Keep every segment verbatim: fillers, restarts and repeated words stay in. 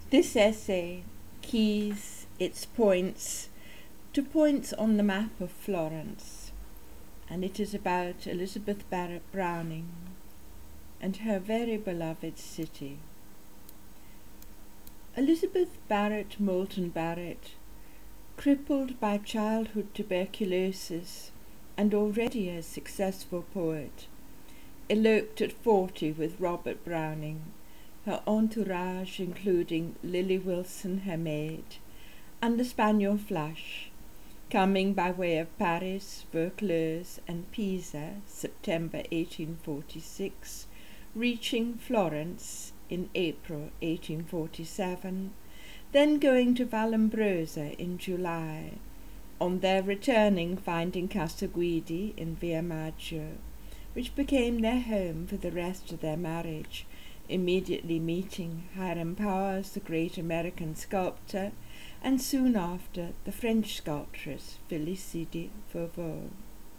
This essay keys its points to points on the map of Florence, and it is about Elizabeth Barrett Browning and her very beloved city. Elizabeth Barrett Moulton Barrett, crippled by childhood tuberculosis and already a successful poet, eloped at forty with Robert Browning, her entourage including Lily Wilson, her maid, and the spaniel Flush, coming by way of Paris, Vaucluse, and Pisa, September eighteen forty-six, reaching Florence in April eighteen forty-seven, then going to Vallombrosa in July, on their returning finding Casa Guidi in Via Maggio, which became their home for the rest of their marriage, immediately meeting Hiram Powers, the great American sculptor, and soon after the French sculptress Félicité Fauveau.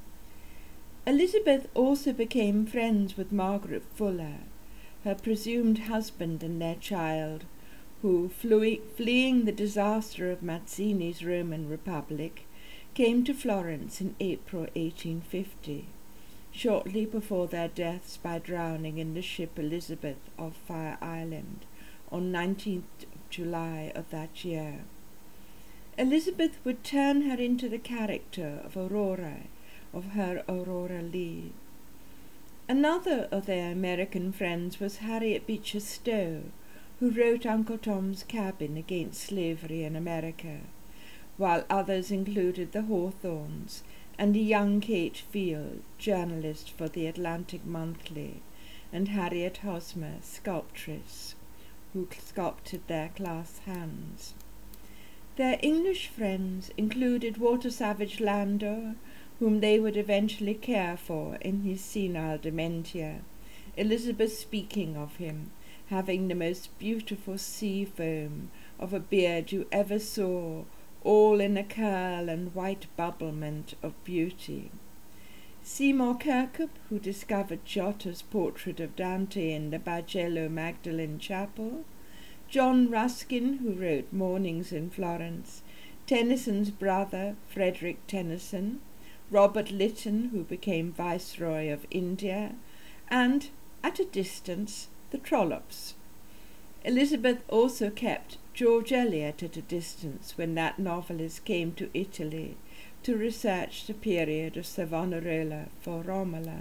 Elizabeth also became friends with Margaret Fuller, her presumed husband and their child, who, flew, fleeing the disaster of Mazzini's Roman Republic, came to Florence in April eighteen fifty, shortly before their deaths by drowning in the ship Elizabeth off Fire Island on nineteenth of July of that year. Elizabeth would turn her into the character of Aurora, of her Aurora Leigh. Another of their American friends was Harriet Beecher Stowe, who wrote Uncle Tom's Cabin against slavery in America, while others included the Hawthornes and a young Kate Field, journalist for the Atlantic Monthly, and Harriet Hosmer, sculptress, who sculpted their class hands. Their English friends included Walter Savage Landor, whom they would eventually care for in his senile dementia, Elizabeth speaking of him, having the most beautiful sea foam of a beard you ever saw, all in a curl and white bubblement of beauty. Seymour Kirkup, who discovered Giotto's portrait of Dante in the Bargello Magdalene Chapel, John Ruskin, who wrote Mornings in Florence, Tennyson's brother, Frederick Tennyson, Robert Lytton, who became Viceroy of India, and, at a distance, the Trollops. Elizabeth also kept George Eliot at a distance when that novelist came to Italy to research the period of Savonarola for Romola.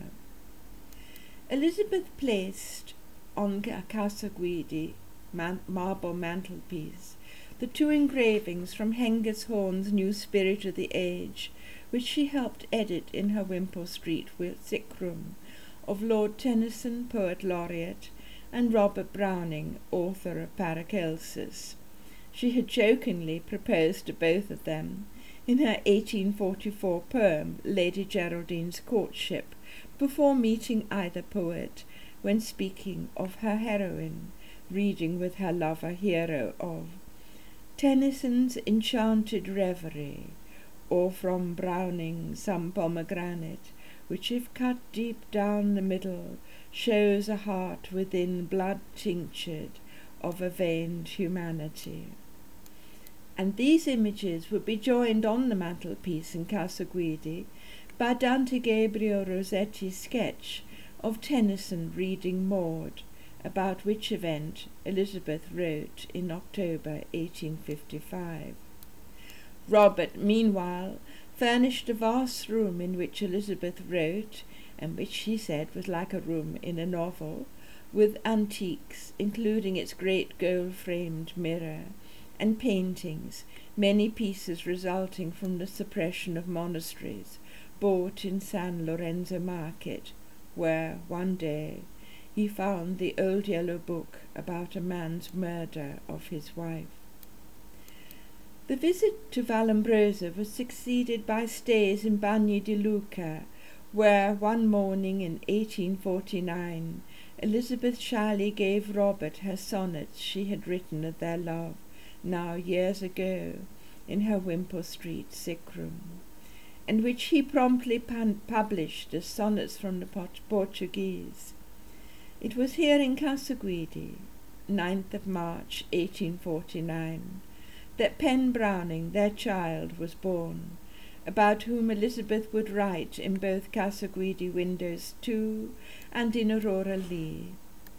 Elizabeth placed on Casa Guidi man- marble mantelpiece the two engravings from Hengist Horn's New Spirit of the Age, which she helped edit in her Wimpole Street sick room, of Lord Tennyson, Poet Laureate, and Robert Browning, author of Paracelsus. She had jokingly proposed to both of them in her eighteen forty-four poem, Lady Geraldine's Courtship, before meeting either poet, when speaking of her heroine, reading with her lover hero of Tennyson's Enchanted Reverie, or from Browning some pomegranate, which if cut deep down the middle, shows a heart within blood tinctured of a veined humanity. And these images would be joined on the mantelpiece in Casa Guidi by Dante Gabriel Rossetti's sketch of Tennyson reading Maud, about which event Elizabeth wrote in October eighteen fifty-five. Robert, meanwhile, furnished a vast room in which Elizabeth wrote, and which she said was like a room in a novel, with antiques, including its great gold-framed mirror, and paintings, many pieces resulting from the suppression of monasteries, bought in San Lorenzo Market, where, one day, he found the old yellow book about a man's murder of his wife. The visit to Vallombrosa was succeeded by stays in Bagni di Lucca, where one morning in eighteen forty-nine Elizabeth shyly gave Robert her sonnets she had written of their love, now years ago, in her Wimpole Street sick-room, and which he promptly pan- published as Sonnets from the Port- Portuguese. It was here in Casa Guidi, ninth of March, eighteen forty-nine, that Pen Browning, their child, was born, about whom Elizabeth would write in both Casa Guidi Windows two and in Aurora Leigh.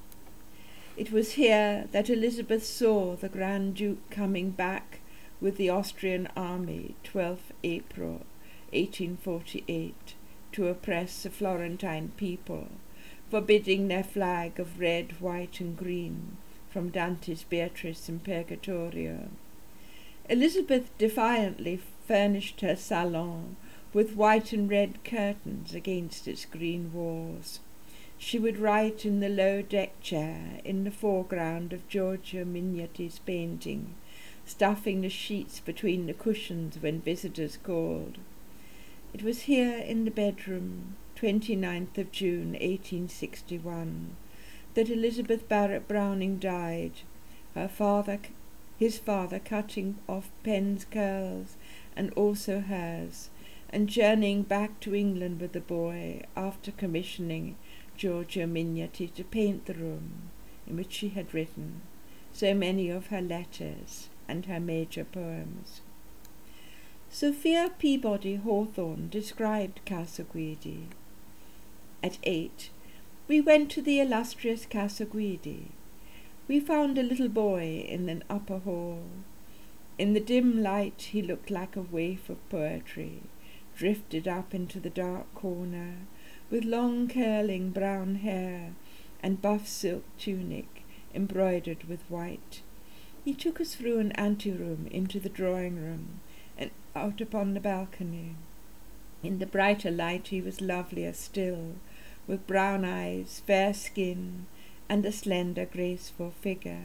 It was here that Elizabeth saw the Grand Duke coming back with the Austrian army, twelfth April, eighteen forty-eight, to oppress the Florentine people, forbidding their flag of red, white, and green from Dante's Beatrice in Purgatorio. Elizabeth defiantly furnished her salon with white and red curtains against its green walls. She would write in the low deck chair in the foreground of Giorgio Mignotti's painting, stuffing the sheets between the cushions when visitors called. It was here in the bedroom, twenty-ninth of June, eighteen sixty-one, that Elizabeth Barrett Browning died, her father, his father cutting off Pen's curls and also hers, and journeying back to England with the boy after commissioning Giorgio Mignotti to paint the room in which she had written so many of her letters and her major poems. Sophia Peabody Hawthorne described Casa Guidi. At eight, we went to the illustrious Casa Guidi. We found a little boy in an upper hall. In the dim light he looked like a waif of poetry, drifted up into the dark corner, with long curling brown hair and buff silk tunic embroidered with white. He took us through an anteroom into the drawing-room and out upon the balcony. In the brighter light he was lovelier still, with brown eyes, fair skin, and a slender, graceful figure.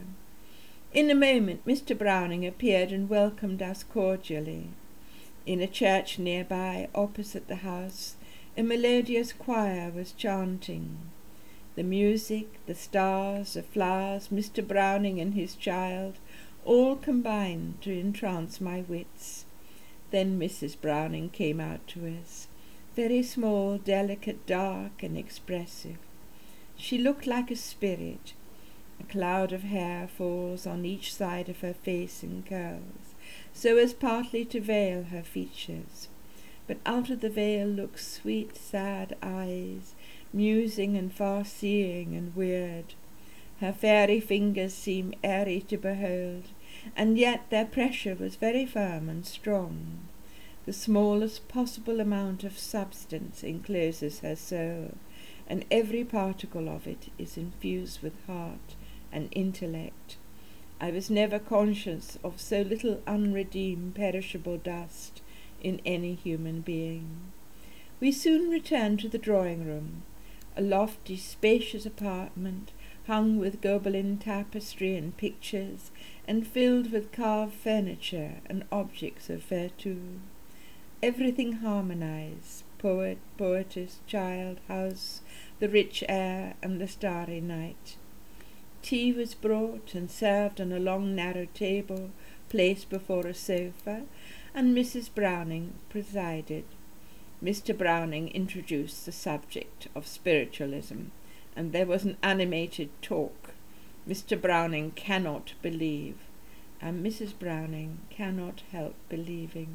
In a moment Mister Browning appeared and welcomed us cordially. In a church nearby, opposite the house, a melodious choir was chanting. The music, the stars, the flowers, Mister Browning and his child, all combined to entrance my wits. Then Missus Browning came out to us, very small, delicate, dark, and expressive. She looked like a spirit. A cloud of hair falls on each side of her face in curls, so as partly to veil her features. But out of the veil look sweet, sad eyes, musing and far-seeing and weird. Her fairy fingers seem airy to behold, and yet their pressure was very firm and strong. The smallest possible amount of substance encloses her soul, and every particle of it is infused with heart and intellect. I was never conscious of so little unredeemed perishable dust in any human being. We soon returned to the drawing-room, a lofty, spacious apartment, hung with Gobelin tapestry and pictures, and filled with carved furniture and objects of vertu. Everything harmonized, poet, poetess, child, house, the rich air, and the starry night. Tea was brought and served on a long narrow table placed before a sofa, and Missus Browning presided. Mister Browning introduced the subject of spiritualism, and there was an animated talk. Mister Browning cannot believe, and Missus Browning cannot help believing.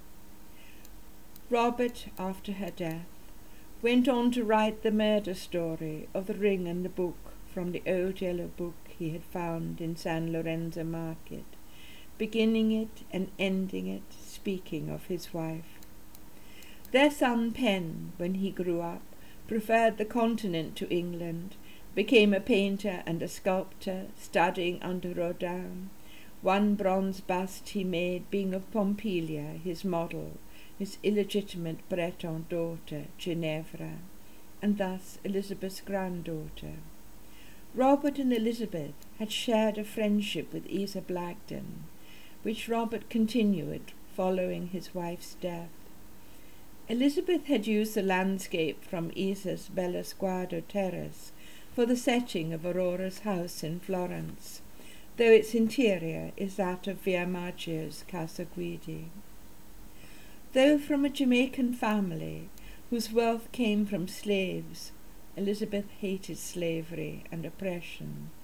Robert, after her death, went on to write the murder story of the ring and the book from the old yellow book he had found in San Lorenzo Market, beginning it and ending it, speaking of his wife. Their son Pen, when he grew up, preferred the continent to England, became a painter and a sculptor, studying under Rodin. One bronze bust he made being of Pompilia, his model, his illegitimate Breton daughter, Ginevra, and thus Elizabeth's granddaughter. Robert and Elizabeth had shared a friendship with Isa Blagden, which Robert continued following his wife's death. Elizabeth had used the landscape from Isa's Bellosguardo terrace for the setting of Aurora's house in Florence, though its interior is that of Via Maggio's Casa Guidi. Though from a Jamaican family whose wealth came from slaves, Elizabeth hated slavery and oppression.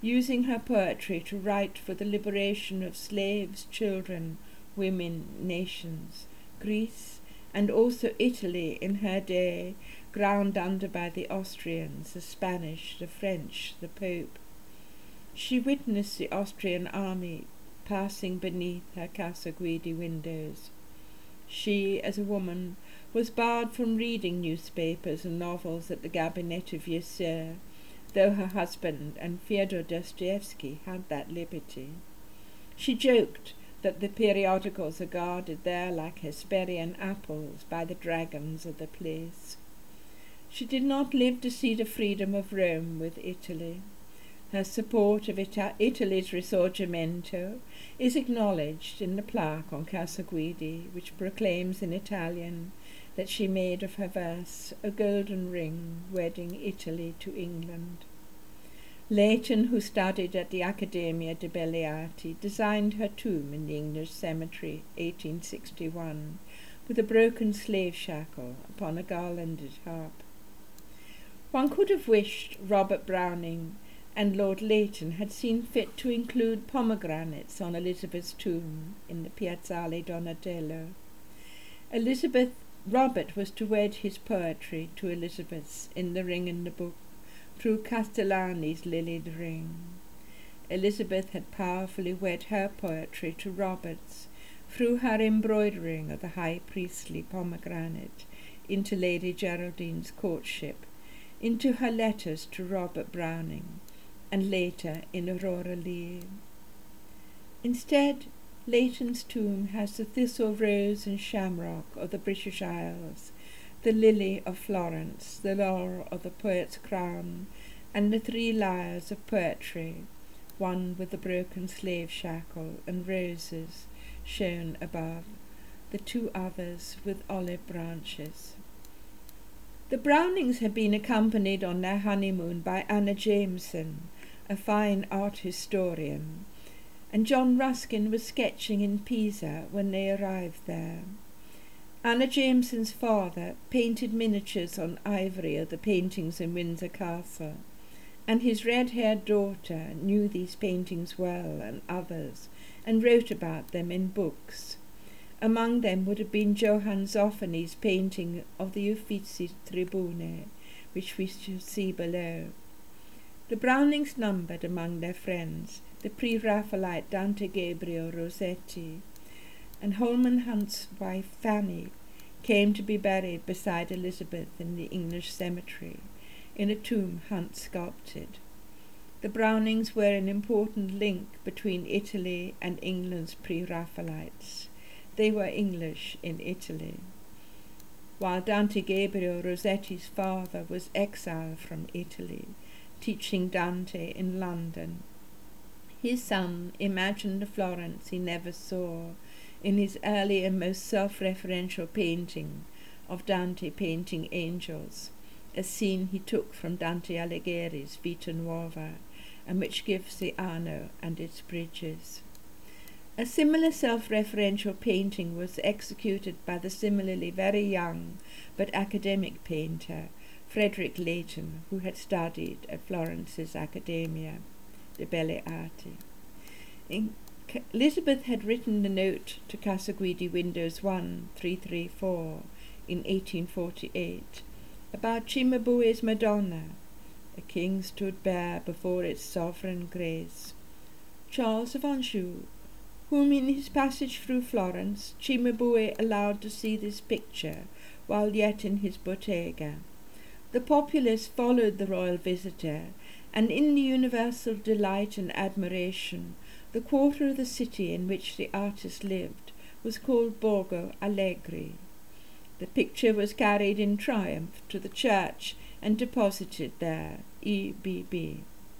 using her poetry to write for the liberation of slaves, children, women, nations, Greece, and also Italy in her day, ground under by the Austrians, the Spanish, the French, the Pope. She witnessed the Austrian army passing beneath her Casa Guidi windows. She, as a woman, was barred from reading newspapers and novels at the Cabinet of Yser, though her husband and Fyodor Dostoevsky had that liberty. She joked that the periodicals are guarded there like Hesperian apples by the dragons of the place. She did not live to see the freedom of Rome with Italy. Her support of Ita- Italy's Risorgimento is acknowledged in the plaque on Casa Guidi, which proclaims in Italian that she made of her verse a golden ring wedding Italy to England. Leighton, who studied at the Accademia de Belle Arti, designed her tomb in the English cemetery, eighteen sixty-one, with a broken slave shackle upon a garlanded harp. One could have wished Robert Browning and Lord Leighton had seen fit to include pomegranates on Elizabeth's tomb in the Piazzale Donatello. Elizabeth Robert was to wed his poetry to Elizabeth's in The Ring and the Book through Castellani's Lilied Ring. Elizabeth had powerfully wed her poetry to Robert's through her embroidering of the high priestly pomegranate into Lady Geraldine's courtship, into her letters to Robert Browning, and later in Aurora Leigh. Instead, Leighton's tomb has the thistle rose and shamrock of the British Isles, the lily of Florence, the laurel of the poet's crown, and the three lyres of poetry, one with the broken slave shackle and roses shown above, the two others with olive branches. The Brownings had been accompanied on their honeymoon by Anna Jameson, a fine art historian, and John Ruskin was sketching in Pisa when they arrived there. Anna Jameson's father painted miniatures on ivory of the paintings in Windsor Castle, and his red-haired daughter knew these paintings well and others, and wrote about them in books. Among them would have been Johann Zoffany's painting of the Uffizi Tribune, which we shall see below. The Brownings numbered among their friends the pre-Raphaelite Dante Gabriel Rossetti, and Holman Hunt's wife Fanny came to be buried beside Elizabeth in the English cemetery, in a tomb Hunt sculpted. The Brownings were an important link between Italy and England's pre-Raphaelites. They were English in Italy. While Dante Gabriel Rossetti's father was exiled from Italy, teaching Dante in London, his son imagined the Florence he never saw in his early and most self-referential painting of Dante painting angels, a scene he took from Dante Alighieri's Vita Nuova, and which gives the Arno and its bridges. A similar self-referential painting was executed by the similarly very young but academic painter Frederick Leighton, who had studied at Florence's Accademia de Belle Arti. In Elizabeth had written the note to Casa Guidi Windows one three three four in eighteen forty-eight about Cimabue's Madonna. A king stood bare before its sovereign grace. Charles of Anjou, whom in his passage through Florence Cimabue allowed to see this picture while yet in his bottega. The populace followed the royal visitor, and in the universal delight and admiration, the quarter of the city in which the artist lived was called Borgo Allegri. The picture was carried in triumph to the church and deposited there, E B B.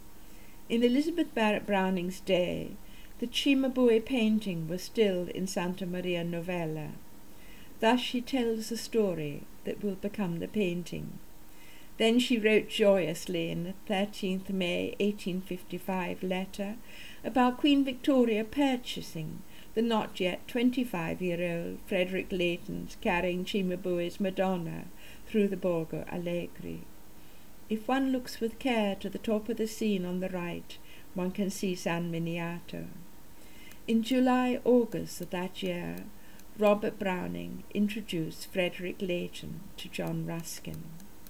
In Elizabeth Barrett Browning's day, the Cimabue painting was still in Santa Maria Novella. Thus she tells the story that will become the painting. Then she wrote joyously in the thirteenth of May eighteen fifty-five letter about Queen Victoria purchasing the not yet twenty-five-year-old Frederick Leighton's carrying Cimabue's Madonna through the Borgo Allegri. If one looks with care to the top of the scene on the right, one can see San Miniato. In July-August of that year, Robert Browning introduced Frederick Leighton to John Ruskin.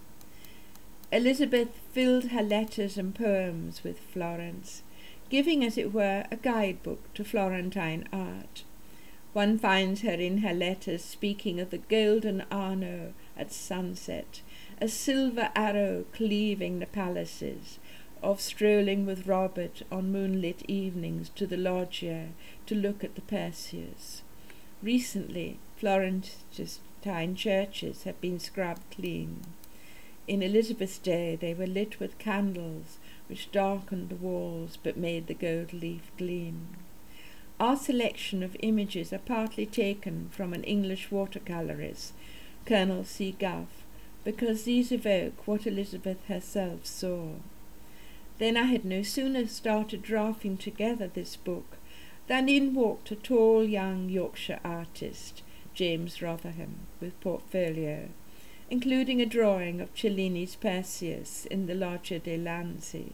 Elizabeth filled her letters and poems with Florence, giving, as it were, a guidebook to Florentine art. One finds her in her letters speaking of the golden Arno at sunset, a silver arrow cleaving the palaces, of strolling with Robert on moonlit evenings to the loggia to look at the Perseus. Recently, Florentine churches have been scrubbed clean. In Elizabeth's day they were lit with candles which darkened the walls but made the gold leaf gleam. Our selection of images are partly taken from an English watercolourist, Colonel C. Gough, because these evoke what Elizabeth herself saw. Then I had no sooner started drafting together this book than in walked a tall young Yorkshire artist, James Rotherham, with portfolio, including a drawing of Cellini's Perseus in the Loggia dei Lanzi.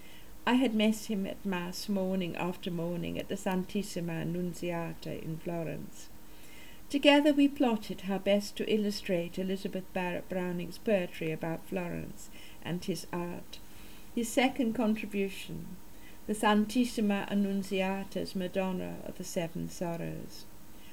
I had met him at Mass morning after morning at the Santissima Annunziata in Florence. Together we plotted how best to illustrate Elizabeth Barrett Browning's poetry about Florence and his art. His second contribution, the Santissima Annunziata's Madonna of the Seven Sorrows.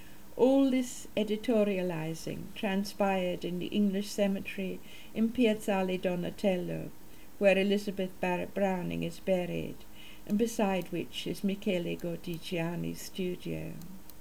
All this editorializing transpired in the English cemetery in Piazzale Donatello, where Elizabeth Barrett Browning is buried, and beside which is Michele Gordigiani's studio.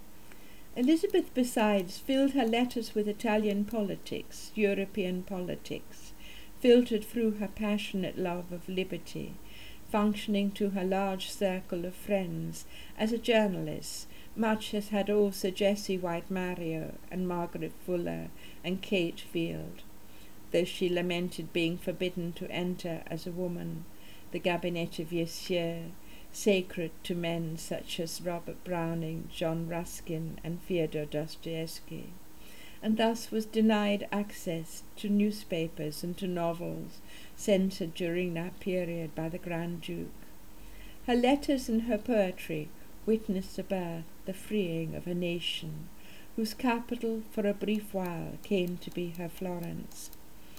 Elizabeth, besides, filled her letters with Italian politics, European politics, filtered through her passionate love of liberty, functioning to her large circle of friends as a journalist, much as had also Jessie White Mario and Margaret Fuller and Kate Field, though she lamented being forbidden to enter as a woman the Gabinette of Viessieux, sacred to men such as Robert Browning, John Ruskin, and Fyodor Dostoevsky, and thus was denied access to newspapers and to novels censored during that period by the Grand Duke. Her letters and her poetry witnessed the birth, the freeing of a nation, whose capital for a brief while came to be her Florence.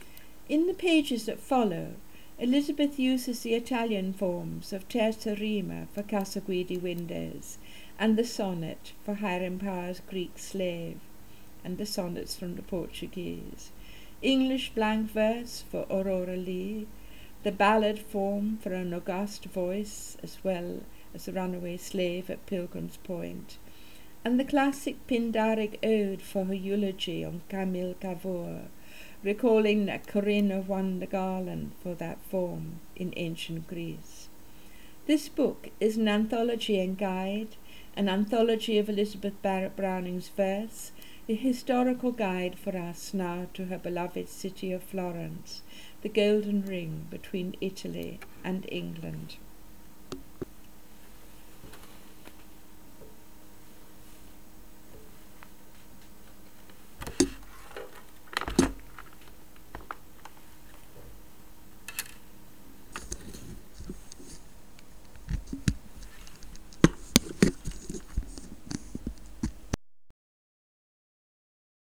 In the pages that follow, Elizabeth uses the Italian forms of terza rima for Casa Guidi windows, and the sonnet for Hiram Power's Greek slave, and the sonnets from the Portuguese, English blank verse for Aurora Leigh, the ballad form for an august voice as well as the runaway slave at Pilgrim's Point, and the classic Pindaric ode for her eulogy on Camille Cavour, recalling that Corinna won the garland for that form in ancient Greece. This book is an anthology and guide, an anthology of Elizabeth Barrett Browning's verse, a historical guide for us now to her beloved city of Florence, the golden ring between Italy and England.